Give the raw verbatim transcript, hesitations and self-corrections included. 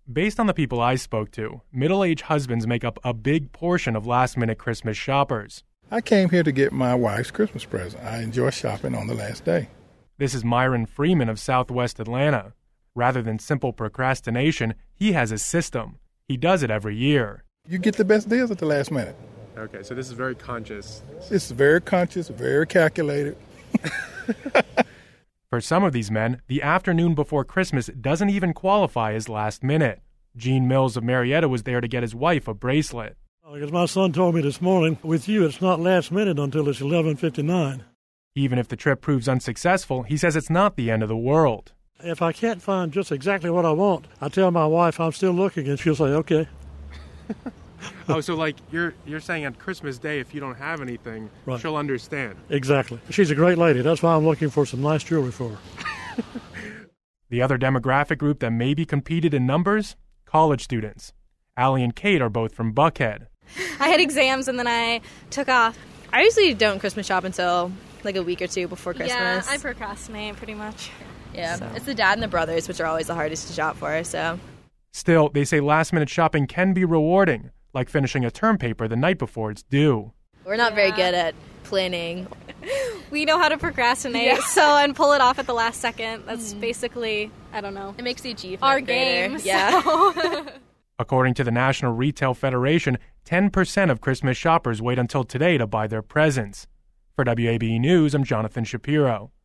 Based on the people I spoke to, middle-aged husbands make up a big portion of last-minute Christmas shoppers. I came here to get my wife's Christmas present. I enjoy shopping on the last day. This is Myron Freeman of Southwest Atlanta. Rather than simple procrastination, he has a system. He does it every year. You get the best deals at the last minute. Okay, so this is very conscious. It's very conscious, very calculated. For some of these men, the afternoon before Christmas doesn't even qualify as last minute. Gene Mills of Marietta was there to get his wife a bracelet. Because my son told me this morning, with you, it's not last minute until it's eleven fifty-nine. Even if the trip proves unsuccessful, he says it's not the end of the world. If I can't find just exactly what I want, I tell my wife I'm still looking, and she'll say, okay. Oh, so like you're you're saying on Christmas Day, if you don't have anything, right, she'll understand. Exactly. She's a great lady. That's why I'm looking for some nice jewelry for her. The other demographic group that maybe competed in numbers? College students. Allie and Kate are both from Buckhead. I had exams and then I took off. I usually don't Christmas shop until like a week or two before Christmas. Yeah, I procrastinate pretty much. Yeah, so. It's the dad and the brothers, which are always the hardest to shop for, so. Still, they say last-minute shopping can be rewarding, like finishing a term paper the night before it's due. We're not yeah. very good at planning. We know how to procrastinate, yeah. so and pull it off at the last second. That's mm. basically, I don't know. It makes the achievement our greater. game. Yeah. So. According to the National Retail Federation, ten percent of Christmas shoppers wait until today to buy their presents. For W A B E News, I'm Jonathan Shapiro.